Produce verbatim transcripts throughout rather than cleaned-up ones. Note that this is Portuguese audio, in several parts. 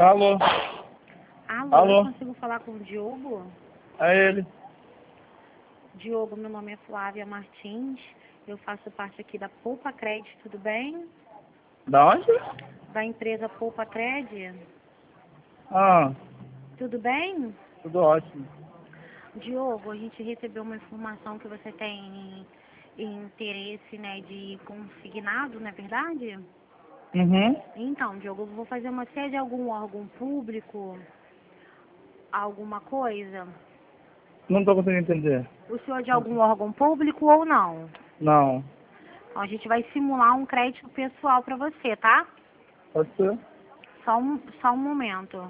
Alô? Alô, Alô? eu consigo falar com o Diogo? É ele. Diogo, meu nome é Flávia Martins, eu faço parte aqui da Poupa Cred, tudo bem? Da onde? Da empresa Poupa Cred, Ah, tudo bem? tudo ótimo. Diogo, a gente recebeu uma informação que você tem interesse, né, de consignado, não é verdade? Uhum. Então, Diogo, eu vou fazer uma sede de algum órgão público, alguma coisa? Não tô conseguindo entender. O senhor é de algum órgão público ou não? Não. Então, a gente vai simular um crédito pessoal para você, tá? Pode ser? Só um, só um momento.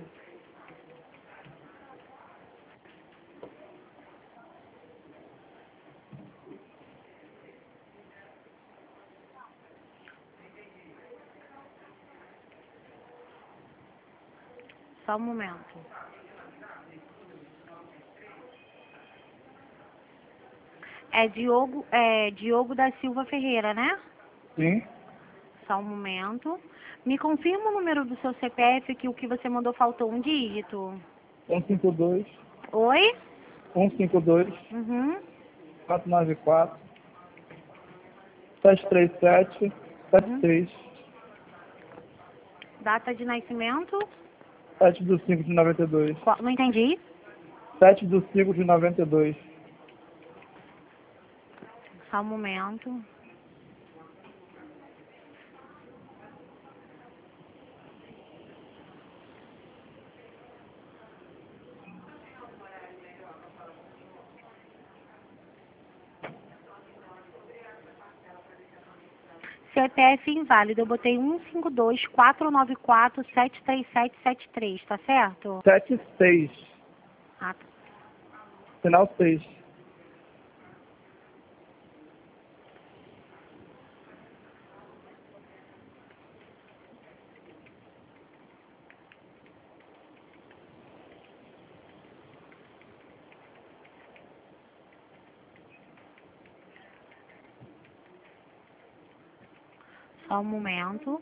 Só um momento. É Diogo, é Diogo da Silva Ferreira, né? Sim. Só um momento. Me confirma o número do seu C P F, que o que você mandou faltou um dígito. um cinco dois, Oi? um cinco dois, Uhum. quatro nove quatro, sete três sete, sete Uhum. três, Data de nascimento? sete do cinco de noventa e dois. Qual- Não entendi. sete do cinco de noventa e dois. Só um momento. C P F inválido. Eu botei um cinco dois, quatro nove quatro, sete três sete sete três, tá certo? sete seis. Ah, tá. Final seis. Só um momento.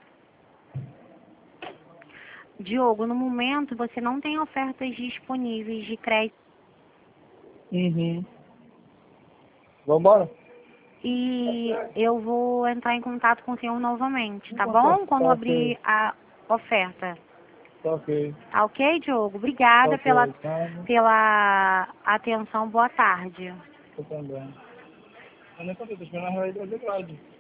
Diogo, no momento você não tem ofertas disponíveis de crédito Uhum. Vambora? e eu vou entrar em contato com o senhor novamente, tá Tá, bom? tá Quando ok. abrir a oferta. Tá ok. Tá ok, Diogo? Tá Obrigada pela, ok. Calma. pela atenção. Boa tarde. Eu também. Eu nem sabia, tô esperando a realidade de grade.